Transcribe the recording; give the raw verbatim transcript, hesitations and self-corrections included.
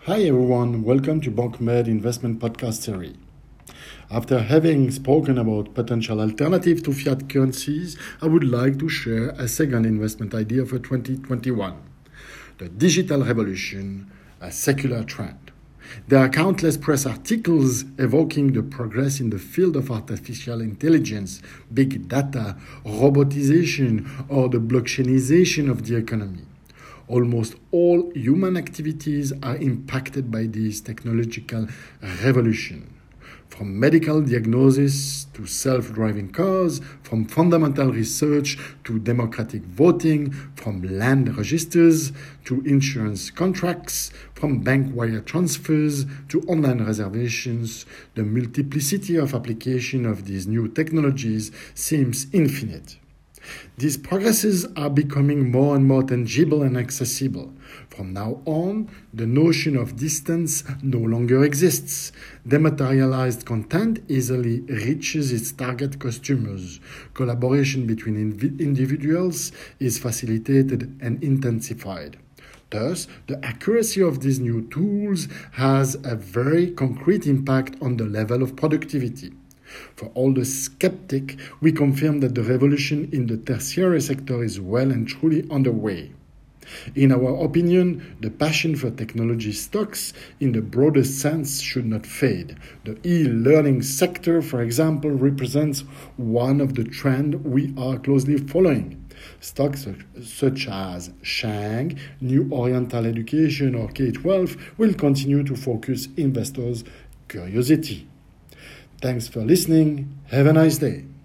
Hi everyone, welcome to BankMed Investment Podcast Series. After having spoken about potential alternatives to fiat currencies, I would like to share a second investment idea for twenty twenty-one. The digital revolution, a secular trend. There are countless press articles evoking the progress in the field of artificial intelligence, big data, robotization, or the blockchainization of the economy. Almost all human activities are impacted by this technological revolution. From medical diagnosis to self-driving cars, from fundamental research to democratic voting, from land registers to insurance contracts, from bank wire transfers to online reservations, the multiplicity of application of these new technologies seems infinite. These progresses are becoming more and more tangible and accessible. From now on, the notion of distance no longer exists. Dematerialized content easily reaches its target customers. Collaboration between inv- individuals is facilitated and intensified. Thus, the accuracy of these new tools has a very concrete impact on the level of productivity. For all the skeptic, we confirm that the revolution in the tertiary sector is well and truly underway. In our opinion, the passion for technology stocks in the broadest sense should not fade. The e-learning sector, for example, represents one of the trends we are closely following. Stocks such as Shang, New Oriental Education, or K twelve will continue to focus investors' curiosity. Thanks for listening. Have a nice day.